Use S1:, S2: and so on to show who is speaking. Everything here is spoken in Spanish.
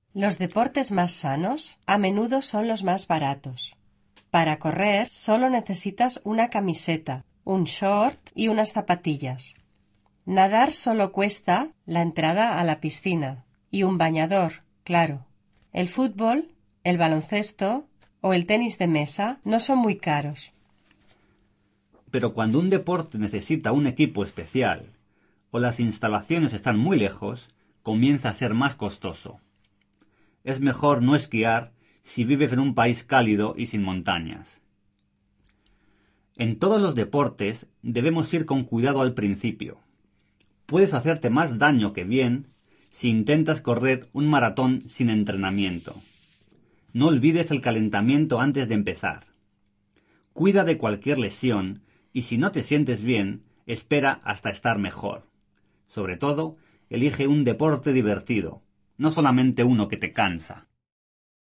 S1: Los deportes más sanos a menudo son los más baratos. Para correr solo necesitas una camiseta, un short y unas zapatillas. Nadar solo cuesta la entrada a la piscina y un bañador, claro. El fútbol, el baloncesto o el tenis de mesa no son muy caros.
S2: Pero cuando un deporte necesita un equipo especial o las instalaciones están muy lejos, comienza a ser más costoso. Es mejor no esquiar si vives en un país cálido y sin montañas. En todos los deportes debemos ir con cuidado al principio. Puedes hacerte más daño que bien si intentas correr un maratón sin entrenamiento. No olvides el calentamiento antes de empezar. Cuida de cualquier lesión y si no te sientes bien, espera hasta estar mejor. Sobre todo, elige un deporte divertido, no solamente uno que te cansa.